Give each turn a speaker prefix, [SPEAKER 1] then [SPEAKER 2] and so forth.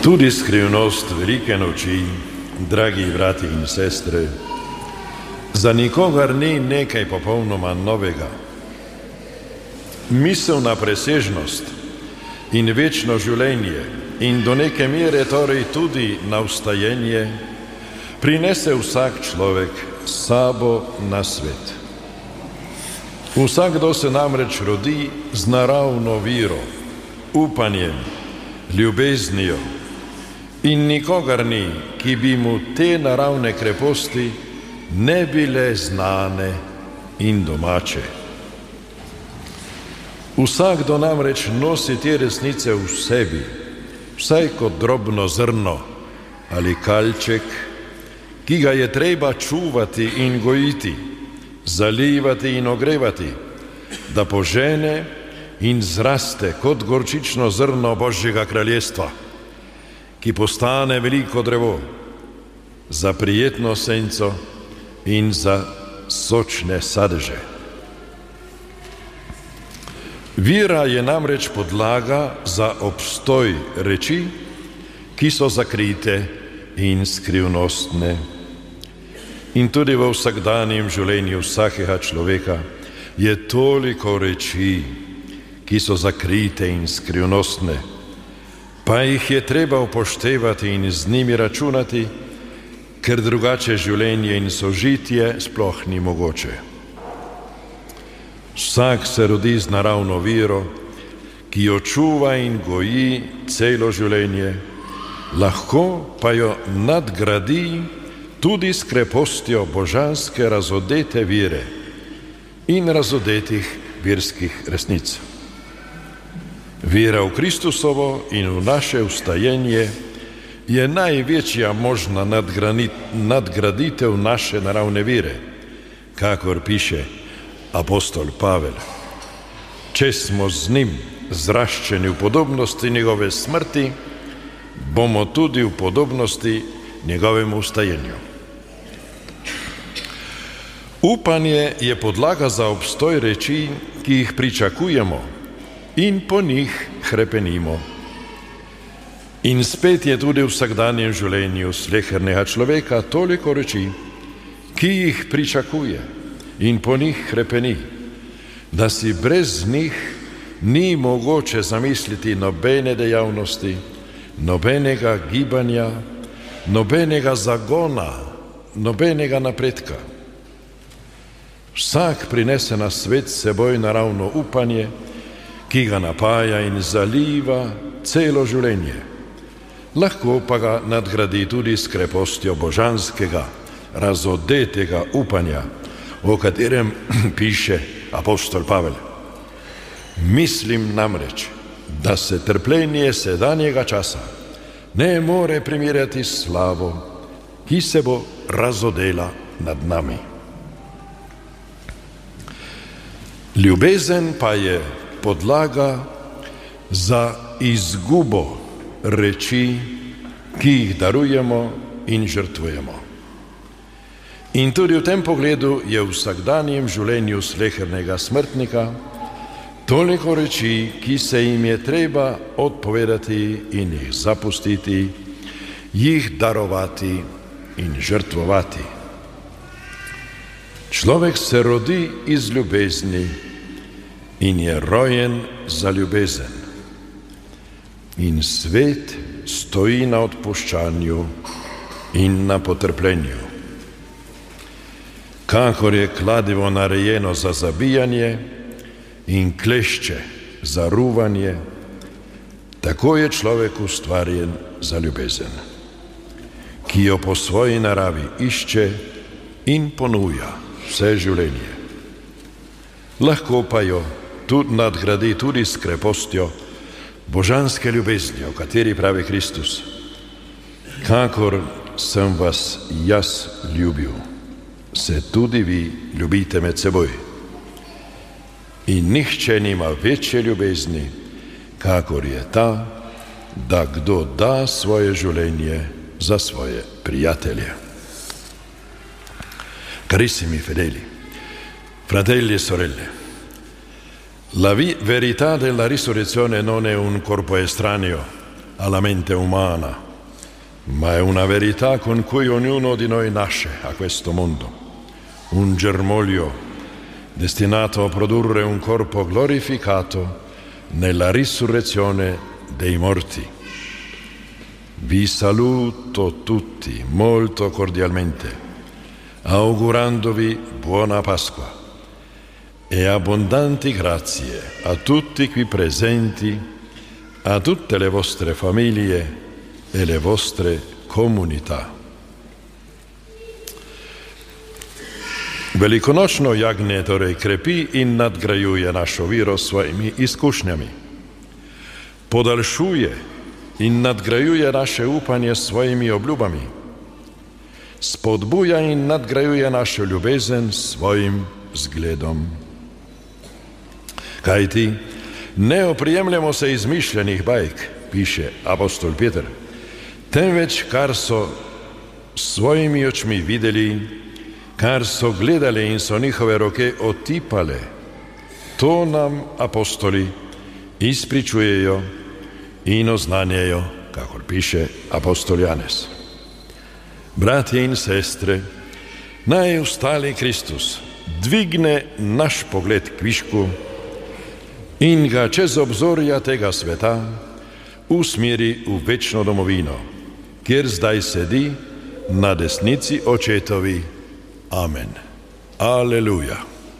[SPEAKER 1] Tudi skrivnost velike noči, dragi brati in sestre, za nikogar ni nekaj popolnoma novega. Miselna presežnost in večno življenje in do neke mere torej tudi navstajenje prinese vsak človek s sabo na svet. Vsakdo se namreč rodi z naravno viro, upanjem, ljubeznijo in nikogar ni, ki bi mu te naravne kreposti ne bile znane in domače. Vsakdo namreč nosi te resnice v sebi, vsaj kot drobno zrno ali kalček, ki ga je treba čuvati in gojiti, zalivati in ogrevati, da požene in zraste kot gorčično zrno Božjega kraljestva, ki postane veliko drevo za prijetno senco in za sočne sadeže. Vera je namreč podlaga za obstoj reči, ki so zakrite in skrivnostne. In tudi v vsakdanjem življenju vsakega človeka je toliko reči, ki so zakrite in skrivnostne, pa jih je treba upoštevati in z njimi računati, ker drugače življenje in sožitje sploh ni mogoče. Vsak se rodi z naravno viro, ki jo čuva in goji celo življenje, lahko pa jo nadgradi tudi s krepostjo božanske razodete vire in razodetih verskih resnic. Vera v Kristusovo in v naše vstajenje je največja možna nadgraditev naše naravne vere, kakor piše apostol Pavel. Če smo z njim zraščeni v podobnosti njegove smrti, bomo tudi v podobnosti njegovemu vstajenju. Upanje je podlaga za obstoj reči, ki jih pričakujemo in po njih hrepenimo. In spet je tudi v vsakdanjem življenju slehernega človeka toliko reči, ki jih pričakuje in po njih hrepeni, da si brez njih ni mogoče zamisliti nobene dejavnosti, nobenega gibanja, nobenega zagona, nobenega napredka. Vsak prinese na svet s seboj naravno upanje, ki ga napaja in zaliva celo življenje. Lahko pa ga nadgradi tudi s krepostjo božanskega, razodetega upanja, o katerem piše apostol Pavel. Mislim namreč, da se trpljenje sedanjega časa ne more primerjati s slavo, ki se bo razodela nad nami. Ljubezen pa je podlaga za izgubo reči, ki jih darujemo in žrtvujemo. In tudi v tem pogledu je v vsakdanjem življenju slehernega smrtnika toliko reči, ki se jim je treba odpovedati in jih zapustiti, jih darovati in žrtvovati. Človek se rodi iz ljubezni in je rojen za ljubezen. In svet stoji na odpuščanju in na potrpljenju. Kakor je kladivo narejeno za zabijanje in klešče za ruvanje, tako je človek ustvarjen za ljubezen, ki jo po svoji naravi išče in ponuja vse življenje. Lahko pa jo tudi nadgradi tudi s krepostjo božanske ljubezni, o kateri pravi Kristus: kakor sem vas jaz ljubil, se tudi vi ljubite med seboj. In nihče nima večje ljubezni, kakor je ta, da kdo da svoje življenje za svoje prijatelje. Carissimi fedeli, fratelli e sorelle, la verità della risurrezione non è un corpo estraneo, alla mente umana, ma è una verità con cui ognuno di noi nasce a questo mondo, un germoglio destinato a produrre un corpo glorificato nella risurrezione dei morti. Vi saluto tutti molto cordialmente, augurandovi buona Pasqua e abbondanti grazie a tutti qui presenti, a tutte le vostre famiglie e le vostre comunità. Velikonočno jagnje torej krepi in nadgrajuje našo vero s svojimi izkušnjami. Podaljšuje in nadgrajuje naše upanje s svojimi obljubami. Spodbuja in nadgrajuje našo ljubezen s svojim zgledom. Kajti ne oprijemljamo se izmišljenih bajk, piše apostol Peter, temveč kar so svojimi očmi videli, kar so gledali in so njihove roke otipale, to nam apostoli izpričujejo in oznanjajo, kakor piše apostol Janez. Bratje in sestre, naj ustali Kristus dvigne naš pogled k višku in ga čez obzorja tega sveta usmeri v večno domovino, kjer zdaj sedi na desnici očetovi. Amen. Aleluja.